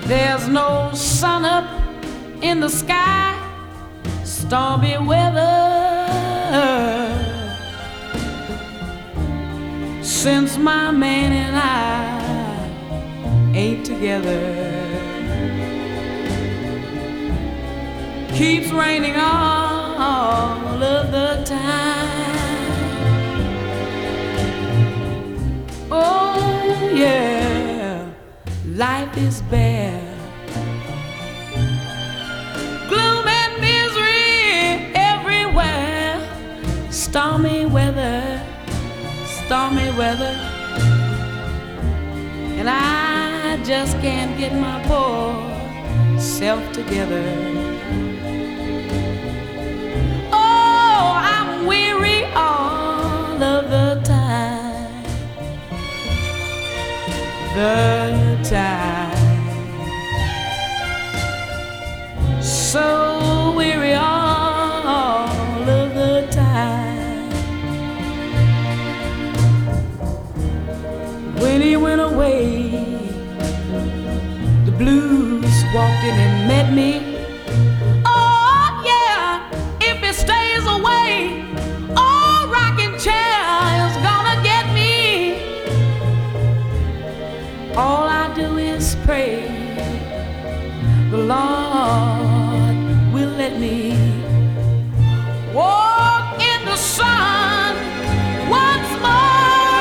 There's no sun up in the sky, stormy weather. Since my man and I ain't together, keeps raining all of the time. Oh yeah, life is bare, gloom and misery everywhere. Stormy weather, stormy weather, and I just can't get my poor self together. Oh, I'm weary all of the time, the time, so weary all of the time. When he went away, the blues walked in and met me. Oh yeah, if he stays away, oh, rocking chair is gonna get me. All I do is pray the Lord will let me walk in the sun once more.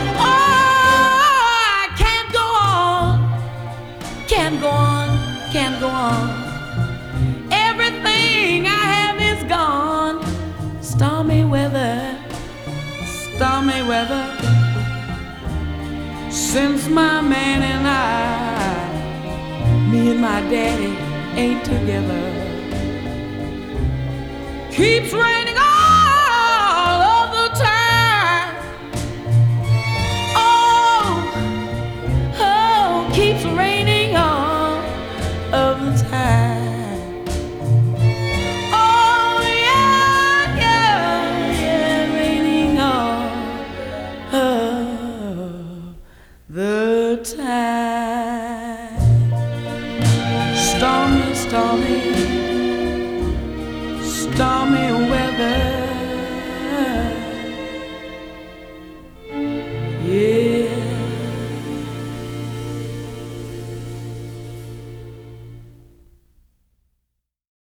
Oh, I can't go on, can't go on, can't go on. Everything I have is gone. Stormy weather, stormy weather. Since my man and I, me and my daddy ain't together, keeps raining